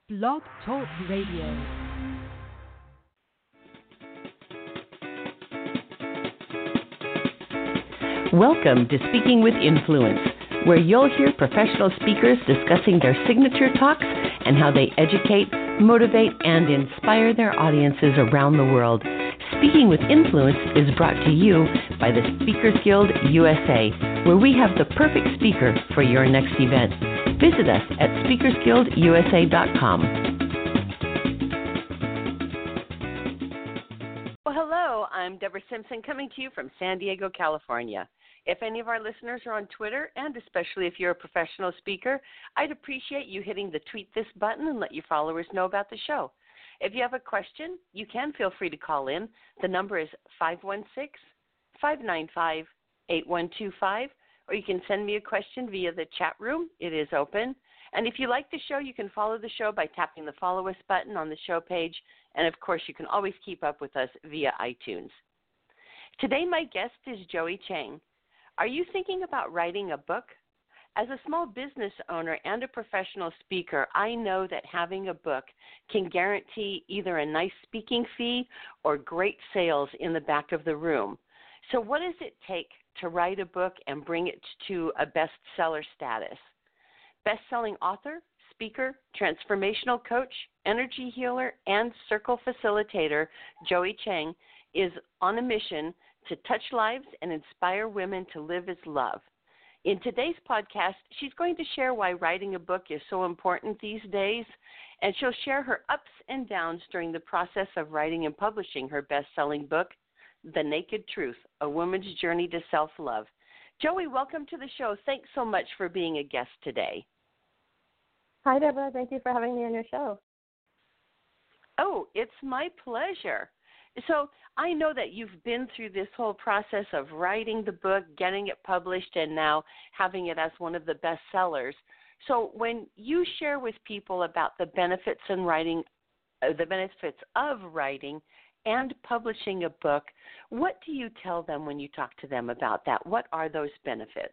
Blog Talk Radio. Welcome to Speaking with Influence, where you'll hear professional speakers discussing their signature talks and how they educate, motivate, and inspire their audiences around the world. Speaking with Influence is brought to you by the Speakers Guild USA, where we have the perfect speaker for your next event. Visit us at speakersguildusa.com. Well, hello, I'm Deborah Simpson coming to you from San Diego, California. If any of our listeners are on Twitter, and especially if you're a professional speaker, I'd appreciate you hitting the tweet this button and let your followers know about the show. If you have a question, you can feel free to call in. The number is 516-595-8125, or you can send me a question via the chat room. It is open. And if you like the show, you can follow the show by tapping the Follow Us button on the show page. And, of course, you can always keep up with us via iTunes. Today, my guest is Joey Chang. Are you thinking about writing a book? As a small business owner and a professional speaker, I know that having a book can guarantee either a nice speaking fee or great sales in the back of the room. So what does it take to write a book and bring it to a bestseller status? Best-selling author, speaker, transformational coach, energy healer, and circle facilitator, Joey Chang is on a mission to touch lives and inspire women to live as love. In today's podcast, she's going to share why writing a book is so important these days, and she'll share her ups and downs during the process of writing and publishing her best-selling book, The Naked Truth, A Woman's Journey to Self-Love. Joey, welcome to the show. Thanks so much for being a guest today. Hi, Deborah. Thank you for having me on your show. Oh, it's my pleasure. So I know that you've been through this whole process of writing the book, getting it published, and now having it as one of the best sellers. So when you share with people about the benefits in writing, the benefits of writing and publishing a book, what do you tell them when you talk to them about that? What are those benefits?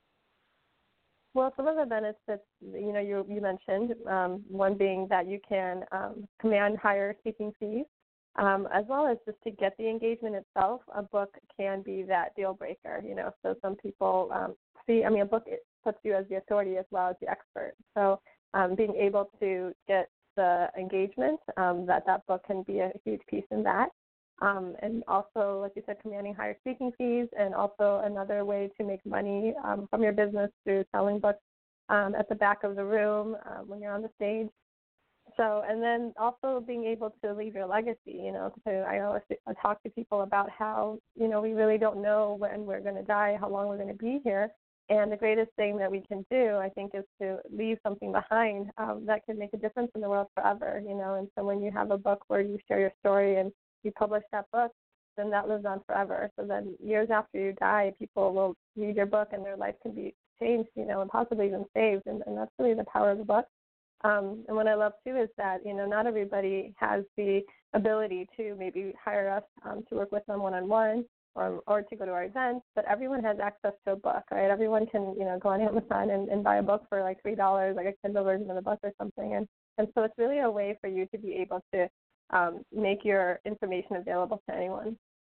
Well, some of the benefits, you mentioned, one being that you can command higher speaking fees. As well as just to get the engagement itself, a book can be that deal breaker, So some people a book it puts you as the authority as well as the expert. So being able to get the engagement, that book can be a huge piece in that. And also, like you said, commanding higher speaking fees, and also another way to make money from your business through selling books at the back of the room when you're on the stage. So, and then also being able to leave your legacy, I always talk to people about how, we really don't know when we're going to die, how long we're going to be here. And the greatest thing that we can do, I think, is to leave something behind that can make a difference in the world forever, And so when you have a book where you share your story and you publish that book, then that lives on forever. So then years after you die, people will read your book and their life can be changed, and possibly even saved. And that's really the power of the book. And what I love, too, is that, not everybody has the ability to maybe hire us to work with them one-on-one or to go to our events, but everyone has access to a book, right? Everyone can, go on Amazon and buy a book for like $3, like a Kindle version of the book or something. And so it's really a way for you to be able to make your information available to anyone.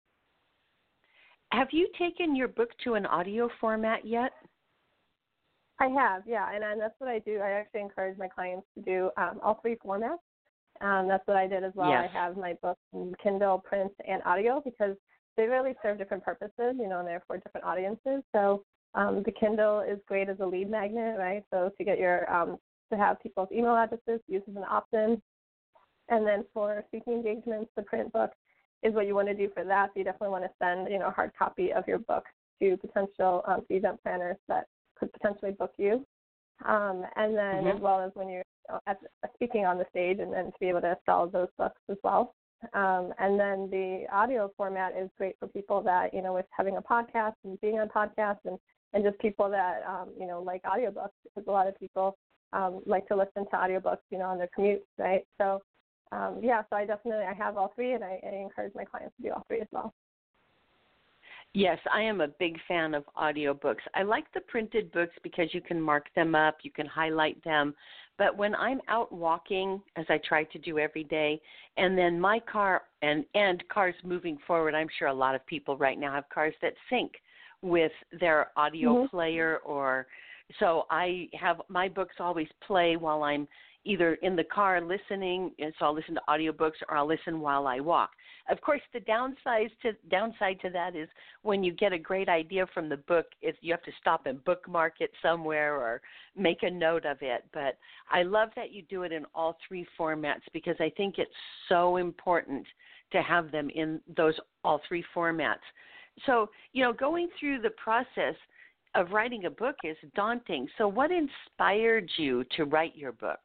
Have you taken your book to an audio format yet? I have, yeah, and that's what I do. I actually encourage my clients to do all three formats. That's what I did as well. Yes. I have my books in Kindle, print, and audio because they really serve different purposes, and they're for different audiences. So the Kindle is great as a lead magnet, right? So to get your to have people's email addresses used as an opt-in, and then for speaking engagements, the print book is what you want to do for that. So you definitely want to send a hard copy of your book to potential event planners that could potentially book you, and then as well as when you're speaking on the stage, and then to be able to sell those books as well. And then the audio format is great for people that, with having a podcast and being on podcasts and just people that, like audiobooks, because a lot of people like to listen to audiobooks, on their commute, right? So, so I have all three, and I encourage my clients to do all three as well. Yes, I am a big fan of audiobooks. I like the printed books because you can mark them up, you can highlight them. But when I'm out walking, as I try to do every day, and then my car and cars moving forward, I'm sure a lot of people right now have cars that sync with their audio player, or so I have my books always play while I'm either in the car listening, and so I'll listen to audiobooks, or I'll listen while I walk. Of course, the downside to that is when you get a great idea from the book, you have to stop and bookmark it somewhere or make a note of it. But I love that you do it in all three formats because I think it's so important to have them in those all three formats. So, going through the process of writing a book is daunting. So what inspired you to write your book?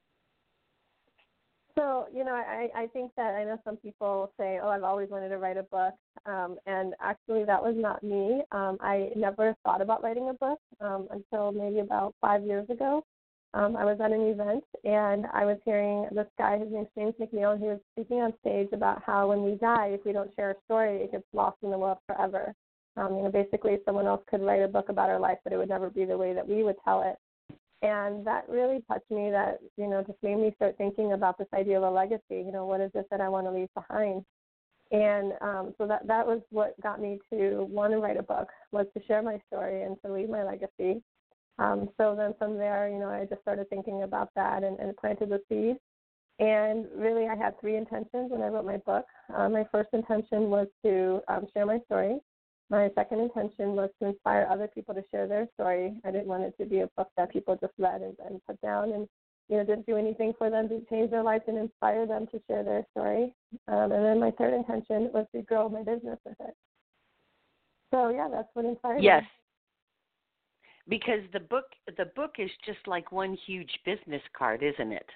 So, I think that I know some people say, oh, I've always wanted to write a book. And actually that was not me. I never thought about writing a book until maybe about 5 years ago. I was at an event and I was hearing this guy, his name's James McNeil, and he was speaking on stage about how when we die, if we don't share a story, it gets lost in the world forever. Basically someone else could write a book about our life, but it would never be the way that we would tell it. And that really touched me, that, just made me start thinking about this idea of a legacy. What is it that I want to leave behind? And so that was what got me to want to write a book, was to share my story and to leave my legacy. So then from there, I just started thinking about that and planted the seed. And really I had three intentions when I wrote my book. My first intention was to share my story. My second intention was to inspire other people to share their story. I didn't want it to be a book that people just read and put down and didn't do anything for them to change their life and inspire them to share their story. And then my third intention was to grow my business with it. So yeah, that's what inspired me. Yes, because the book is just like one huge business card, isn't it?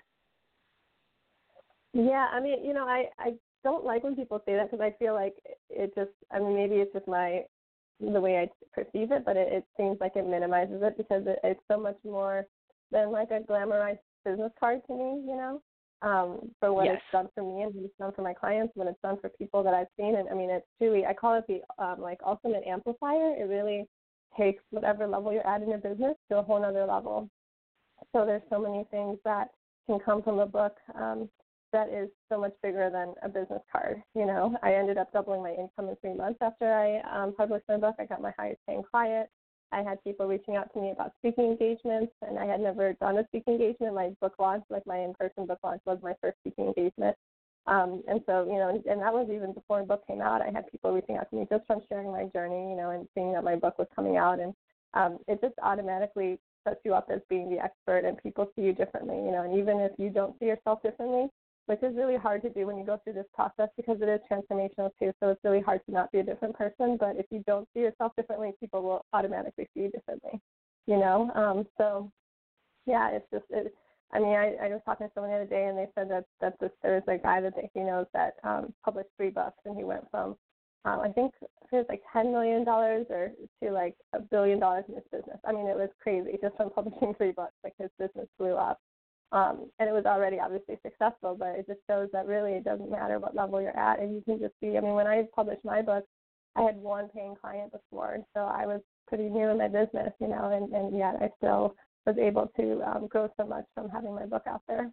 Yeah, I don't like when people say that because I feel like it just, maybe it's just the way I perceive it, but it seems like it minimizes it because it's so much more than like a glamorized business card to me, for what it's done for me and what it's done for my clients, what it's done for people that I've seen. And it's truly, I call it the ultimate amplifier. It really takes whatever level you're at in your business to a whole other level. So there's so many things that can come from a book that is so much bigger than a business card. I ended up doubling my income in 3 months after I published my book. I got my highest paying client. I had people reaching out to me about speaking engagements, and I had never done a speaking engagement. My book launch, like my in-person book launch, was my first speaking engagement. And so, and that was even before the book came out. I had people reaching out to me just from sharing my journey, and seeing that my book was coming out. And it just automatically sets you up as being the expert, and people see you differently, and even if you don't see yourself differently, which is really hard to do when you go through this process because it is transformational too. So it's really hard to not be a different person. But if you don't see yourself differently, people will automatically see you differently, So, yeah, it's just, I was talking to someone the other day, and they said that there's a guy that he knows that published 3 books, and he went from, I think it was like $10 million or to like $1 billion in his business. It was crazy just from publishing 3 books. Like his business blew up. And it was already obviously successful, but it just shows that really it doesn't matter what level you're at. And you can just see, when I published my book, I had 1 paying client before, so I was pretty new in my business, and yet I still was able to grow so much from having my book out there.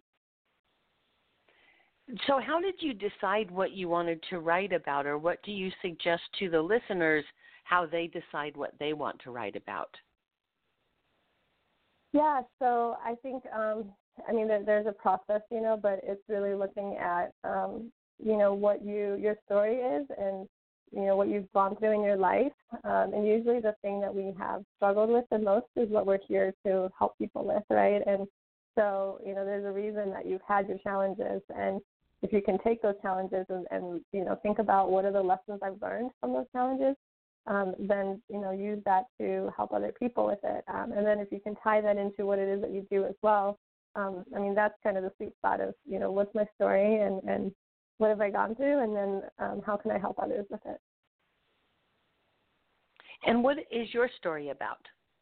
So how did you decide what you wanted to write about, or what do you suggest to the listeners how they decide what they want to write about? Yeah, so I think, there's a process, but it's really looking at, what your story is and, what you've gone through in your life. And usually the thing that we have struggled with the most is what we're here to help people with, right? And so, there's a reason that you've had your challenges. And if you can take those challenges and think about what are the lessons I've learned from those challenges, then, use that to help other people with it. And then if you can tie that into what it is that you do as well, that's kind of the sweet spot of, what's my story and what have I gone through, and then how can I help others with it. And what is your story about?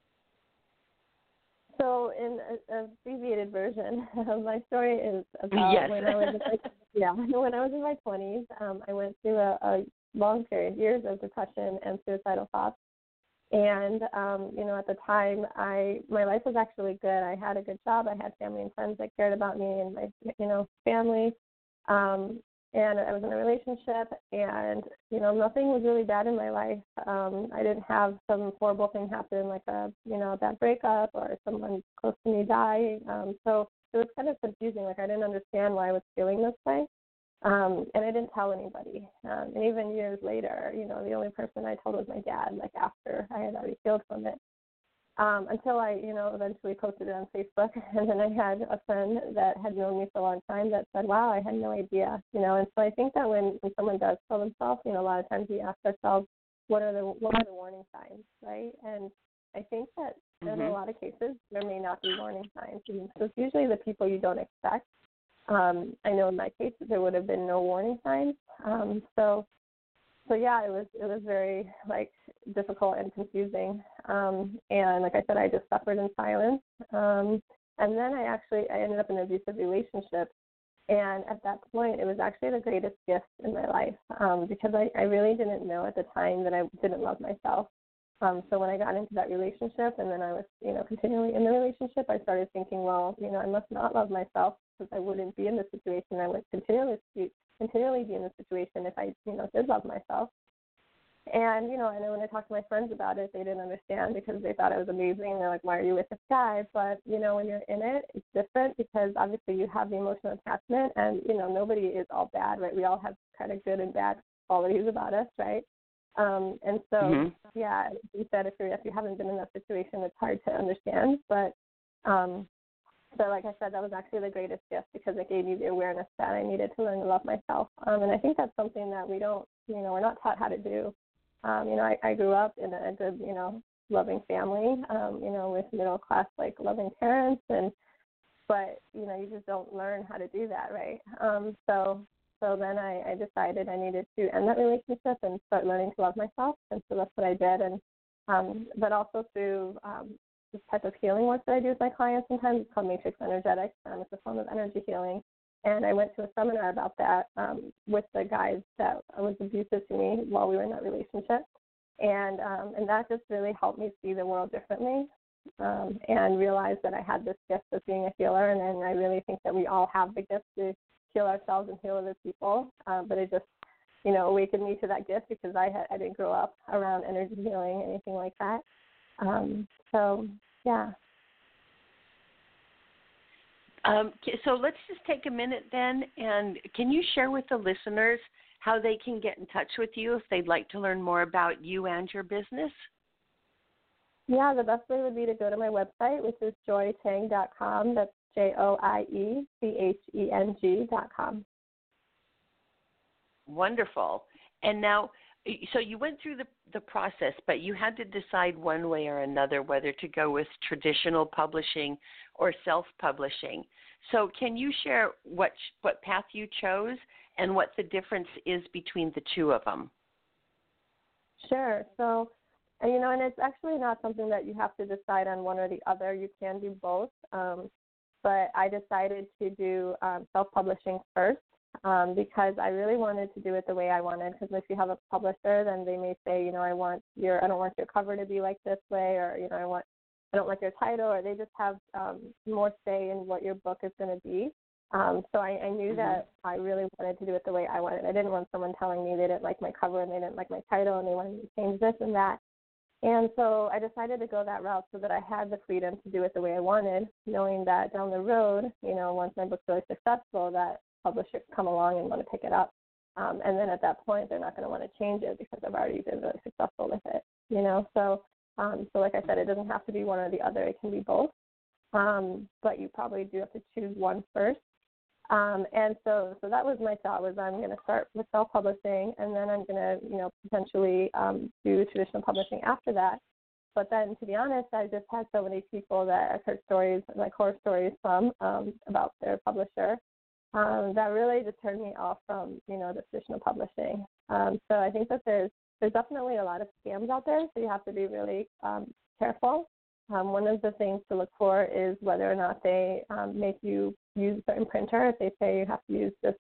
So in an abbreviated version, my story is about when I was in my 20s. I went through a long period, years of depression and suicidal thoughts. And, at the time, my life was actually good. I had a good job. I had family and friends that cared about me and my, family. And I was in a relationship, and, nothing was really bad in my life. I didn't have some horrible thing happen, like a bad breakup or someone close to me die. So it was kind of confusing. Like, I didn't understand why I was feeling this way. And I didn't tell anybody. And even years later, the only person I told was my dad, like after I had already healed from it. Until I, eventually posted it on Facebook. And then I had a friend that had known me for a long time that said, wow, I had no idea, And so I think that when someone does tell themselves, a lot of times we ask ourselves, what are the warning signs, right? And I think that in a lot of cases, there may not be warning signs. And so it's usually the people you don't expect. I know in my case there would have been no warning signs. So yeah, it was very difficult and confusing. And like I said, I just suffered in silence. And then I ended up in an abusive relationship. And at that point, it was actually the greatest gift in my life because I really didn't know at the time that I didn't love myself. So when I got into that relationship and then I was, continually in the relationship, I started thinking, well, I must not love myself because I wouldn't be in this situation. I would continually be in this situation if I, did love myself. And, I know when I talked to my friends about it, they didn't understand because they thought I was amazing. They're like, why are you with this guy? But, when you're in it, it's different because obviously you have the emotional attachment and, nobody is all bad, right? We all have kind of good and bad qualities about us, right? And so, yeah, you said if you haven't been in that situation, it's hard to understand. But so like I said, that was actually the greatest gift because it gave me the awareness that I needed to learn to love myself. And I think that's something that we don't, we're not taught how to do. I grew up in a good, loving family, with middle class, loving parents. But, you just don't learn how to do that, right? So then I decided I needed to end that relationship and start learning to love myself. And so that's what I did. And but also through this type of healing work that I do with my clients sometimes, it's called Matrix Energetics. It's a form of energy healing. And I went to a seminar about that with the guys that was abusive to me while we were in that relationship. And that just really helped me see the world differently and realize that I had this gift of being a healer. And then I really think that we all have the gift to heal ourselves and heal other people. But it just, awakened me to that gift because I didn't grow up around energy healing, anything like that. So, yeah. So let's just take a minute then, and can you share with the listeners how they can get in touch with you if they'd like to learn more about you and your business? Yeah, the best way would be to go to my website, which is joycheng.com. That's JOIECHENG.com. Wonderful. And now, so you went through the process, but you had to decide one way or another whether to go with traditional publishing or self-publishing. So can you share what path you chose and what the difference is between the two of them? Sure. So, and it's actually not something that you have to decide on one or the other. You can do both. But I decided to do self-publishing first because I really wanted to do it the way I wanted. Because if you have a publisher, then they may say, I don't want your cover to be like this way, or I don't like your title, or they just have more say in what your book is going to be. So I knew that I really wanted to do it the way I wanted. I didn't want someone telling me they didn't like my cover and they didn't like my title and they wanted to change this and that. And so I decided to go that route so that I had the freedom to do it the way I wanted, knowing that down the road, once my book's really successful, that publisher could come along and want to pick it up. And then at that point, they're not going to want to change it because I've already been really successful with it, So like I said, it doesn't have to be one or the other. It can be both. But you probably do have to choose one first. And so that was my thought, was I'm going to start with self-publishing, and then I'm going to, potentially do traditional publishing after that. But then, to be honest, I just had so many people that I've heard stories, like horror stories from, about their publisher, that really just turned me off from, the traditional publishing. So I think that there's definitely a lot of scams out there, so you have to be really careful. One of the things to look for is whether or not they make you use a certain printer. If they say you have to use this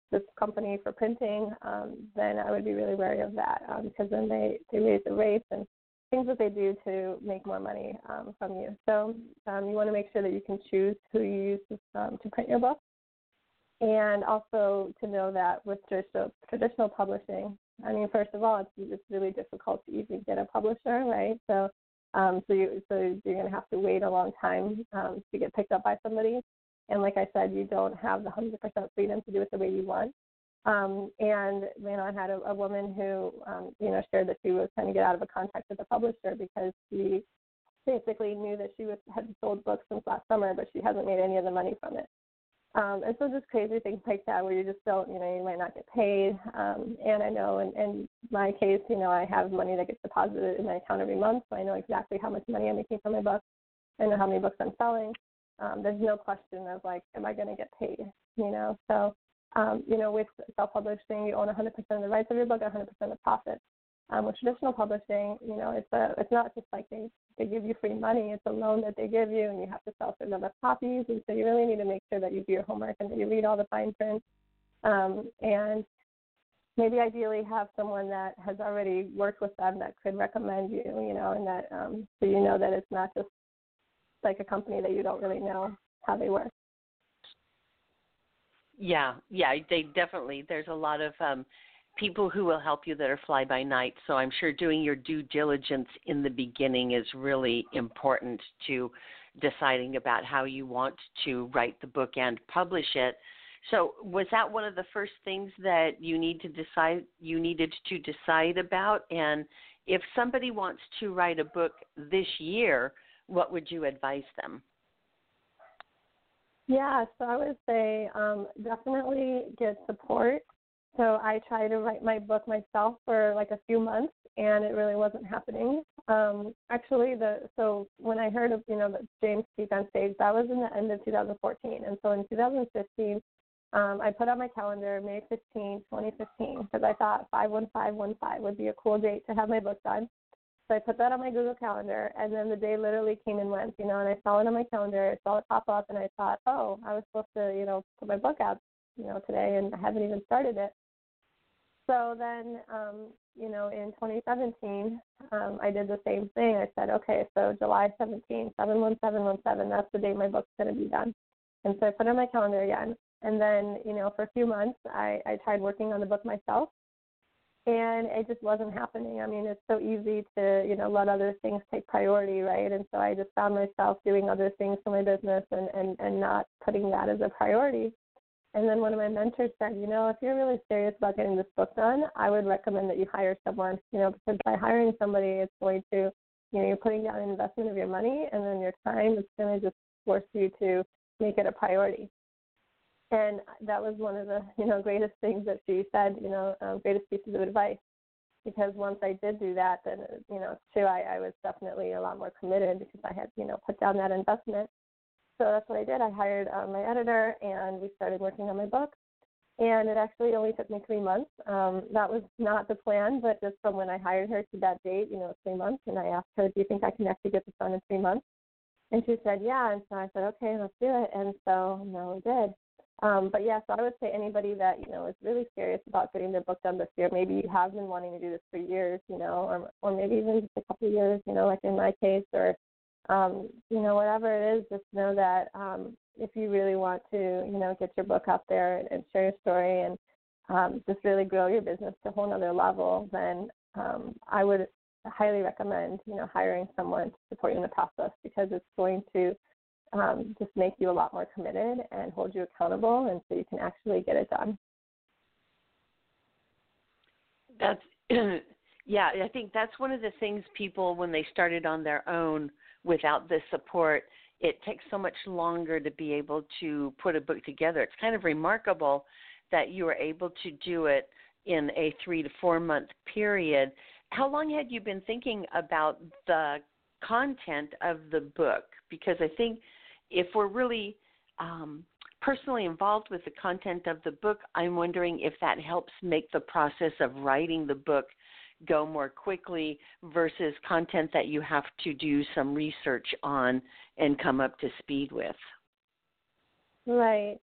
this company for printing, then I would be really wary of that because then they raise the rates and things that they do to make more money from you. So you want to make sure that you can choose who you use to print your book, and also to know that with traditional publishing, I mean, first of all, it's really difficult to even get a publisher, right? So you're going to have to wait a long time to get picked up by somebody. And like I said, you don't have the 100% freedom to do it the way you want. And I had a woman who shared that she was trying to get out of a contract with a publisher because she basically knew that she had sold books since last summer, but she hasn't made any of the money from it. And so just crazy things like that where you just don't, you might not get paid. And I know in my case, I have money that gets deposited in my account every month, so I know exactly how much money I'm making from my books. I know how many books I'm selling. There's no question of, am I going to get paid, So, with self-publishing, you own 100% of the rights of your book, 100% of the profits. With traditional publishing, it's not just like they give you free money. It's a loan that they give you, and you have to sell a certain number of copies. And so you really need to make sure that you do your homework and that you read all the fine print. And maybe ideally have someone that has already worked with them that could recommend you, and that so that it's not just like a company that you don't really know how they work. Yeah, they definitely. There's a lot of people who will help you that are fly-by-night, so I'm sure doing your due diligence in the beginning is really important to deciding about how you want to write the book and publish it. So was that one of the first things that you needed to decide about? And if somebody wants to write a book this year, what would you advise them? Yeah, so I would say definitely get support. So I tried to write my book myself for like a few months, and it really wasn't happening. So when I heard of that James speak on stage, that was in the end of 2014, and so in 2015, I put on my calendar May 15, 2015, because I thought 5/15/15 would be a cool date to have my book done. So I put that on my Google Calendar, and then the day literally came and went, and I saw it on my calendar, I saw it pop up, and I thought, oh, I was supposed to, put my book out, today, and I haven't even started it. So then, in 2017, I did the same thing. I said, okay, so July 17, 7/17/17, that's the day my book's going to be done. And so I put it on my calendar again. And then, for a few months, I tried working on the book myself. And it just wasn't happening. I mean, it's so easy to, let other things take priority, right? And so I just found myself doing other things for my business and not putting that as a priority. And then one of my mentors said, if you're really serious about getting this book done, I would recommend that you hire someone, because by hiring somebody, it's going to, you're putting down an investment of your money, and then your time is going to just force you to make it a priority. And that was one of the, greatest things that she said, greatest pieces of advice. Because once I did do that, then, I was definitely a lot more committed because I had, put down that investment. So that's what I did. I hired my editor, and we started working on my book. And it actually only took me 3 months. That was not the plan, but just from when I hired her to that date, 3 months. And I asked her, do you think I can actually get this done in 3 months? And she said, yeah. And so I said, okay, let's do it. And so, we did. But yeah, so I would say anybody that, is really serious about getting their book done this year, maybe you have been wanting to do this for years, or maybe even just a couple of years, like in my case, or, whatever it is, just know that if you really want to, get your book out there and share your story and just really grow your business to a whole nother level, then I would highly recommend, hiring someone to support you in the process, because it's going to just make you a lot more committed and hold you accountable, and so you can actually get it done. That's yeah, I think that's one of the things people, when they started on their own without the support, it takes so much longer to be able to put a book together. It's kind of remarkable that you were able to do it in a 3 to 4 month period. How long had you been thinking about the content of the book? Because I think if we're really personally involved with the content of the book, I'm wondering if that helps make the process of writing the book go more quickly versus content that you have to do some research on and come up to speed with. Right.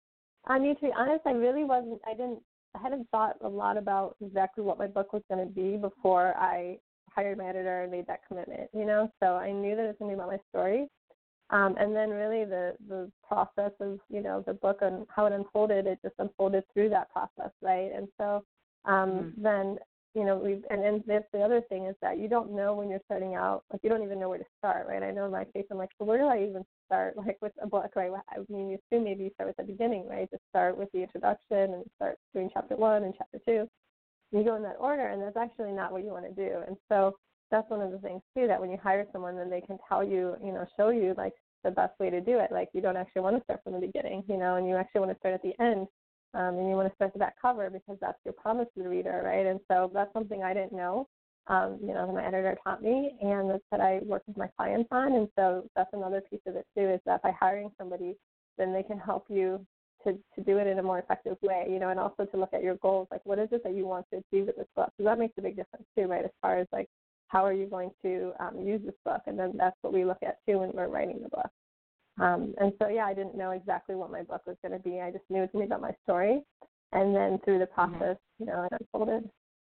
I mean, to be honest, I really wasn't. I hadn't thought a lot about exactly what my book was going to be before I hired my editor and made that commitment. So I knew that it was going to be about my story. And then really the process of, the book and how it unfolded, it just unfolded through that process, right? And so then, and that's the other thing is that you don't know when you're starting out, like you don't even know where to start, right? I know in my case, I'm like, so where do I even start, like with a book, right? I mean, you assume maybe you start with the beginning, right? Just start with the introduction and start doing chapter 1 and chapter 2. And you go in that order, and that's actually not what you want to do. And so that's one of the things, too, that when you hire someone, then they can tell you, show you, like, the best way to do it. Like, you don't actually want to start from the beginning, and you actually want to start at the end. And you want to start with that cover because that's your promise to the reader, right? And so that's something I didn't know, that my editor taught me, and that's that I work with my clients on. And so that's another piece of it, too, is that by hiring somebody, then they can help you to do it in a more effective way, and also to look at your goals, like what is it that you want to achieve with this book? So that makes a big difference, too, right, as far as, like, how are you going to use this book? And then that's what we look at, too, when we're writing the book. And so, I didn't know exactly what my book was going to be. I just knew it was going to be about my story. And then through the process, it unfolded.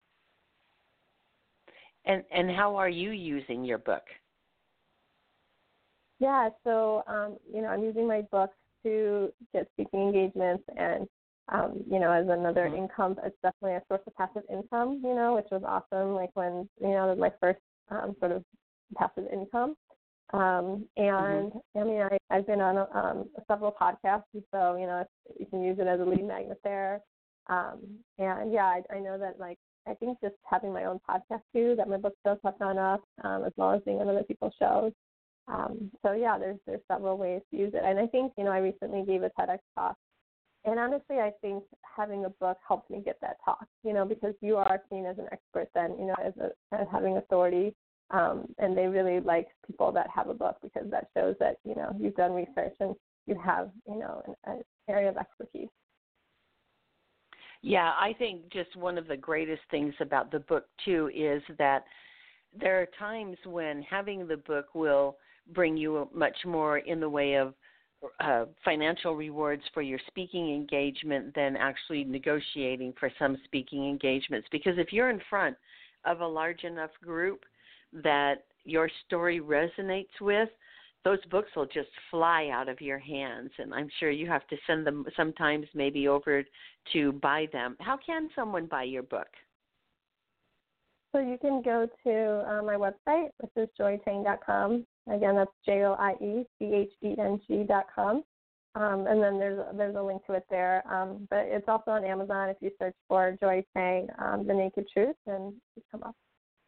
And how are you using your book? Yeah, so, I'm using my book to get speaking engagements and, as another income. It's definitely a source of passive income, which was awesome, like when, my first sort of passive income. I mean, I've been on several podcasts, and so, you can use it as a lead magnet there. I know that, like, I think just having my own podcast, too, that my book does have gone up, as well as being on other people's shows. There's several ways to use it. And I think, I recently gave a TEDx talk. And honestly, I think having a book helps me get that talk, because you are seen as an expert then, as having authority. And they really like people that have a book because that shows that, you've done research and you have, an area of expertise. Yeah, I think just one of the greatest things about the book, too, is that there are times when having the book will bring you much more in the way of financial rewards for your speaking engagement than actually negotiating for some speaking engagements. Because if you're in front of a large enough group that your story resonates with, those books will just fly out of your hands. And I'm sure you have to send them sometimes maybe over to buy them. How can someone buy your book? So you can go to my website, which is joycheng.com. Again, that's JoyCheng.com. And then there's a link to it there. But it's also on Amazon if you search for Joy Cheng, The Naked Truth, and it come up.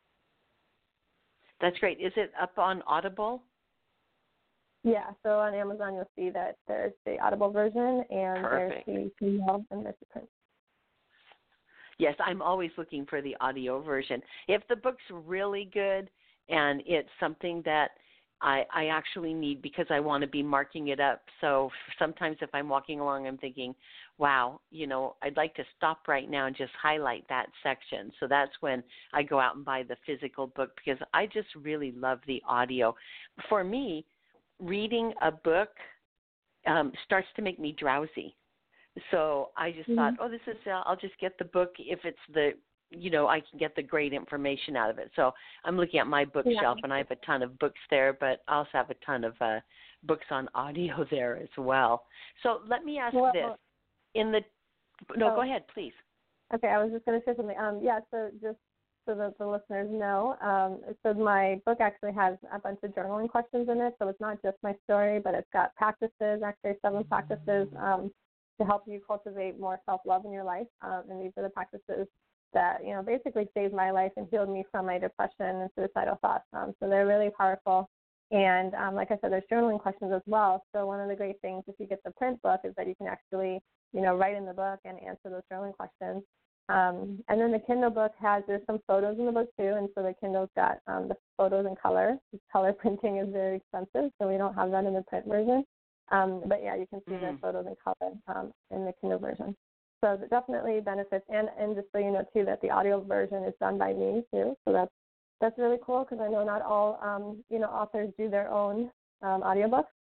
That's great. Is it up on Audible? Yeah, so on Amazon you'll see that there's the Audible version and Perfect. There's the email and there's the print. Yes, I'm always looking for the audio version. If the book's really good and it's something that I actually need because I want to be marking it up. So sometimes if I'm walking along, I'm thinking, wow, I'd like to stop right now and just highlight that section. So that's when I go out and buy the physical book because I just really love the audio. For me, reading a book starts to make me drowsy. So I just thought, I'll just get the book if it's I can get the great information out of it. So I'm looking at my bookshelf, and I have a ton of books there, but I also have a ton of books on audio there as well. So let me ask this. Go ahead, please. Okay, I was just going to say something. So just so that the listeners know, so my book actually has a bunch of journaling questions in it. So it's not just my story, but it's got practices, actually 7 practices to help you cultivate more self-love in your life. And these are the practices that, basically saved my life and healed me from my depression and suicidal thoughts. So they're really powerful. And like I said, there's journaling questions as well. So one of the great things if you get the print book is that you can actually, write in the book and answer those journaling questions. And then the Kindle book there's some photos in the book too. And so the Kindle's got the photos in color. Color printing is very expensive, so we don't have that in the print version. But yeah, you can see the photos in color in the Kindle version. So that definitely benefits, and just so you know too, that the audio version is done by me too. So that's really cool because I know not all authors do their own audiobooks,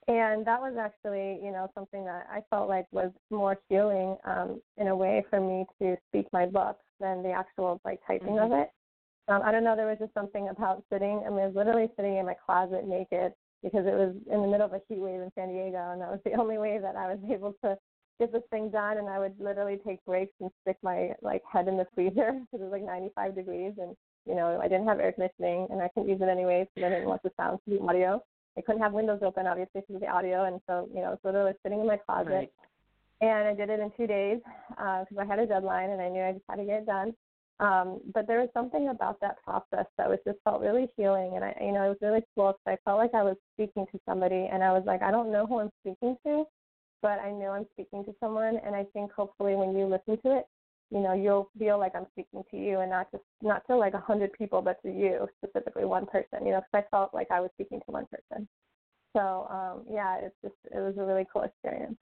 And that was actually, something that I felt like was more healing in a way for me to speak my book than the actual typing of it. I don't know, there was just something about sitting. I was literally sitting in my closet naked because it was in the middle of a heat wave in San Diego, and that was the only way that I was able to get this thing done. And I would literally take breaks and stick my head in the freezer because it was 95 degrees, and I didn't have air conditioning, and I couldn't use it anyways because I didn't want the sound to be audio. I couldn't have windows open, obviously, because of the audio, and so, I was literally sitting in my closet. Right. And I did it in 2 days because I had a deadline, and I knew I just had to get it done. But there was something about that process that was just felt really healing, and it was really cool because I felt like I was speaking to somebody, and I was like, I don't know who I'm speaking to, but I know I'm speaking to someone, and I think hopefully when you listen to it, you'll feel like I'm speaking to you, and not to 100 people, but to you, specifically one person, because I felt like I was speaking to one person. So, it was a really cool experience.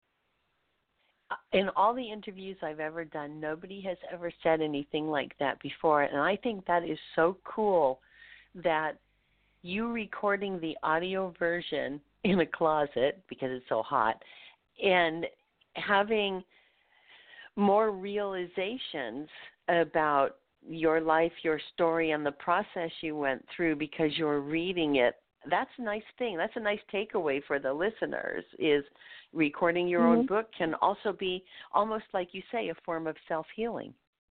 In all the interviews I've ever done, nobody has ever said anything like that before, and I think that is so cool that you recording the audio version in a closet because it's so hot and having more realizations about your life, your story, and the process you went through because you're reading it. That's a nice thing. That's a nice takeaway for the listeners, is recording your own book can also be almost like you say, a form of self-healing.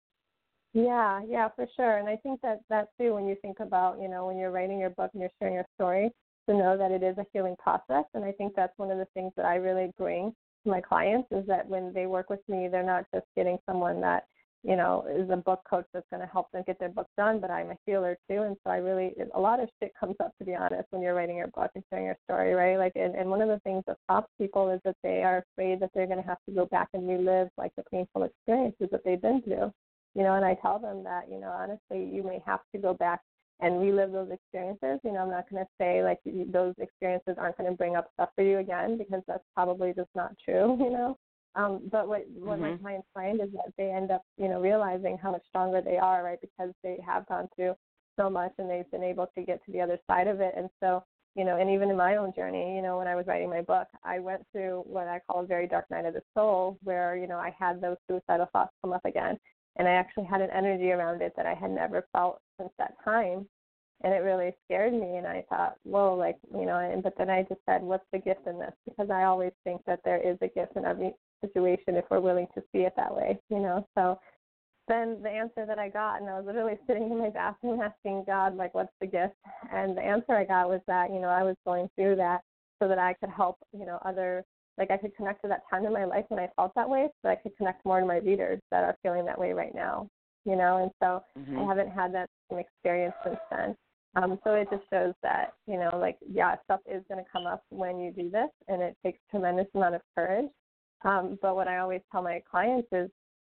Yeah, for sure. And I think that too, when you think about, when you're writing your book and you're sharing your story, to know that it is a healing process. And I think that's one of the things that I really bring to my clients, is that when they work with me, they're not just getting someone that, is a book coach that's going to help them get their book done, but I'm a healer too. And so a lot of shit comes up, to be honest, when you're writing your book and sharing your story, right? And one of the things that stops people is that they are afraid that they're going to have to go back and relive the painful experiences that they've been through, and I tell them that, honestly, you may have to go back and relive those experiences. I'm not going to say those experiences aren't going to bring up stuff for you again, because that's probably just not true, But what my clients find is that they end up, realizing how much stronger they are, right, because they have gone through so much and they've been able to get to the other side of it. And so, and even in my own journey, when I was writing my book, I went through what I call a very dark night of the soul, where, I had those suicidal thoughts come up again. And I actually had an energy around it that I had never felt since that time. And it really scared me. And I thought, whoa, but then I just said, what's the gift in this? Because I always think that there is a gift in every situation if we're willing to see it that way, So then the answer that I got, and I was literally sitting in my bathroom asking God, what's the gift? And the answer I got was that, I was going through that so that I could help, other, I could connect to that time in my life when I felt that way, so that I could connect more to my readers that are feeling that way right now, And so I haven't had that same experience since then. So it just shows that, stuff is going to come up when you do this, and it takes a tremendous amount of courage. But what I always tell my clients is,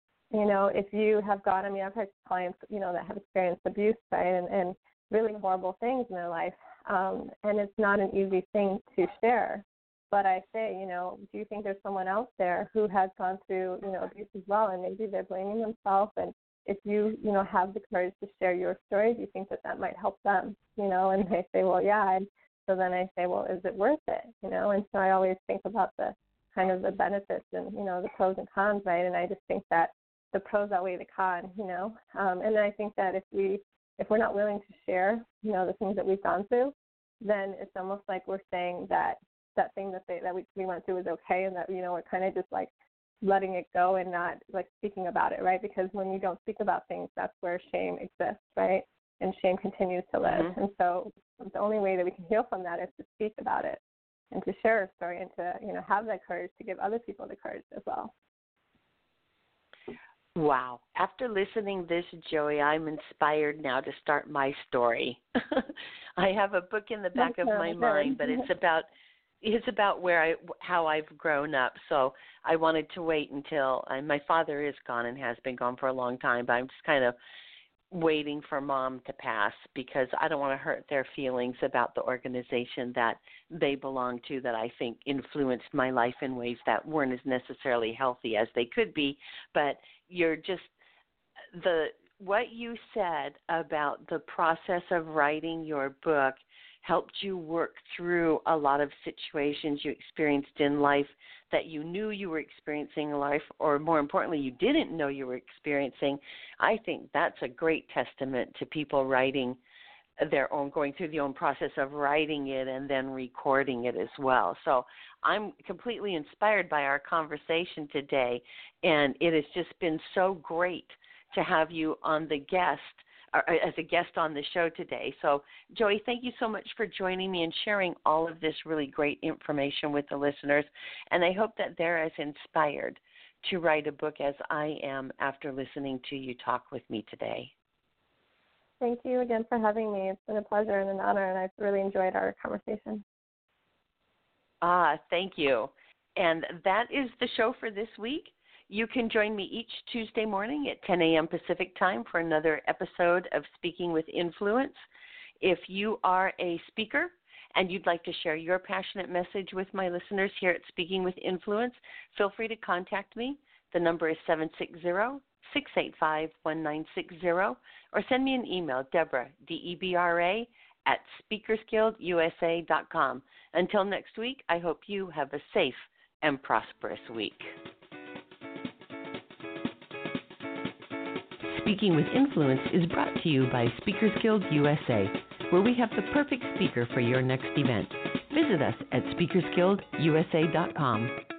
if you have I've had clients, that have experienced abuse, right, and really horrible things in their life, and it's not an easy thing to share. But I say, do you think there's someone else there who has gone through, abuse as well, and maybe they're blaming themselves, and if you, have the courage to share your story, do you think that might help them, And they say, well, yeah. And so then I say, well, is it worth it, And so I always think about the kind of the benefits and, the pros and cons, right? And I just think that the pros outweigh the con, And I think that if we're not willing to share, the things that we've gone through, then it's almost like we're saying that thing that we went through is okay, and that, we're kind of just letting it go and not speaking about it, right? Because when you don't speak about things, that's where shame exists, right? And shame continues to live. And so the only way that we can heal from that is to speak about it and to share a story and to, have that courage to give other people the courage as well. Wow. After listening to this, Joey, I'm inspired now to start my story. I have a book in the back of my mind, but it's about how I've grown up. So I wanted to wait until my father is gone and has been gone for a long time, but I'm just kind of waiting for Mom to pass because I don't want to hurt their feelings about the organization that they belong to, that I think influenced my life in ways that weren't as necessarily healthy as they could be. But you're just what you said about the process of writing your book helped you work through a lot of situations you experienced in life that you knew you were experiencing in life, or more importantly, you didn't know you were experiencing. I think that's a great testament to people writing their own, going through the own process of writing it and then recording it as well. So I'm completely inspired by our conversation today, and it has just been so great to have you on the guest, or as a guest on the show today. So, Joey, thank you so much for joining me and sharing all of this really great information with the listeners, and I hope that they're as inspired to write a book as I am after listening to you talk with me today. Thank you again for having me. It's been a pleasure and an honor, and I've really enjoyed our conversation. Thank you. And that is the show for this week. You can join me each Tuesday morning at 10 a.m. Pacific time for another episode of Speaking with Influence. If you are a speaker and you'd like to share your passionate message with my listeners here at Speaking with Influence, feel free to contact me. The number is 760-685-1960, or send me an email, Deborah, D-E-B-R-A, at speakersguildusa.com. Until next week, I hope you have a safe and prosperous week. Speaking with Influence is brought to you by Speakers Guild USA, where we have the perfect speaker for your next event. Visit us at speakersguildusa.com.